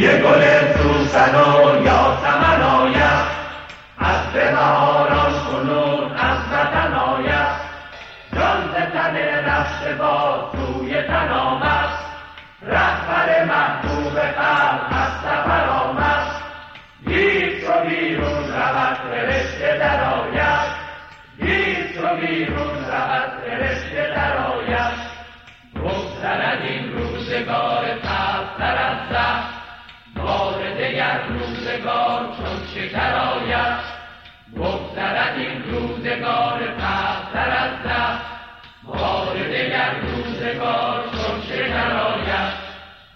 گل سوسن و یاسمن آید، عصر بهاران کنون از وطن آید. جان ز تن رفته باز سوی تن آمد، رهبر محبوب خلق از سفر آمد. گیر چو بیرون رود فرشته در آید، گیر چو بیرون رود فرشته در آید. بگذرد این روزگار تلختر از زهر، بار دگر روزگار چون شکر آید. بگذرد این روزگار تلختر از زهر، بار دگر روزگار چون شکر آید.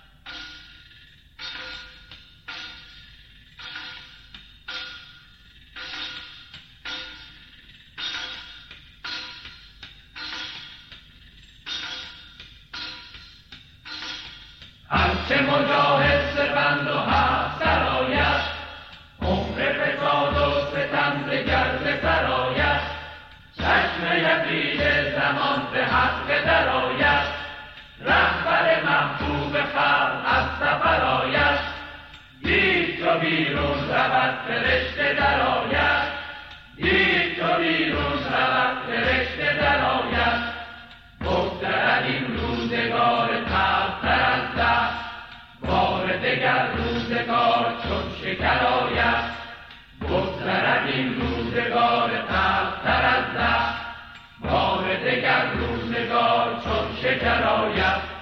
هرچه مجاهد سربند و حق سرآید، عمر فساد و ستم ز گرد سرآید. چشم یقین زمان به حق درآید، رهبر محبوب خلق از سفر آید. دید چو بیرون رود فرشته درآید، دید چو بیرون رود فرشته درآید. بگذرد این روزگار تلختر از زهر، بار دگر روزگار چون شکر آید. بگذرد این روزگار تلختر از زهر، بار دگر روزگار چون شکر آید.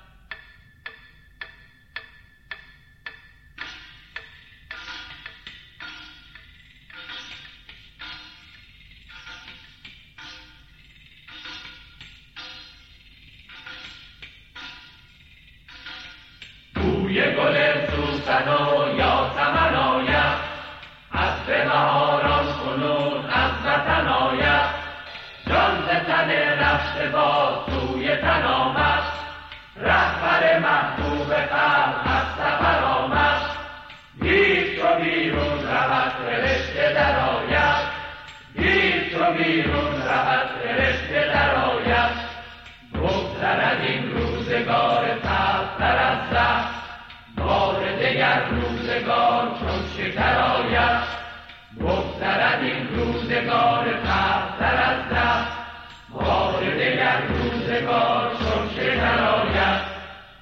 بوی گل سوسن و یاسمن آید، عصر بهاران کنون از وطن آید. جان ز تن رفته باز سوی تن آمد، رهبر محبوب خلق از سفر آمد. گیر چو بیرون رود فرشته در آید، گیر چو بیرون رود فرشته در آید. بگذرد این روزگار تلختر از زهر، بار دگر روزگار چون شکر آید. بگذرد این روزگار تلختر از زهر، بار دگر روزگار چون شکر آید.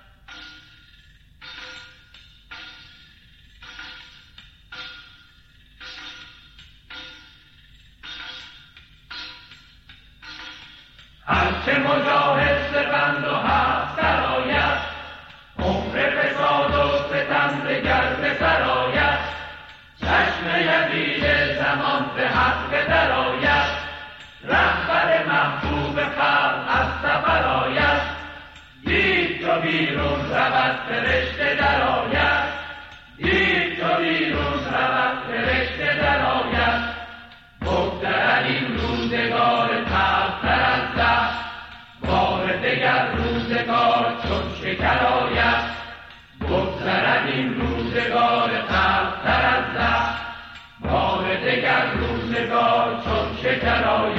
هرچه مجاهد سربند و حق سرآید، عمر فساد و ستم ز گرد سرآید. چشم یقین زمان به حق درآید، رهبر محبوب خلق از سفر آید. دید چو بیرون رود فرشته درآید، دید چو بیرون رود فرشته درآید. بگذرد این روزگار تلختر از زهر، بار دگر روزگار چون شکر آید. بگذرد این روزگار تلختر از زهر، بار دگر روزگار چون شکر آید.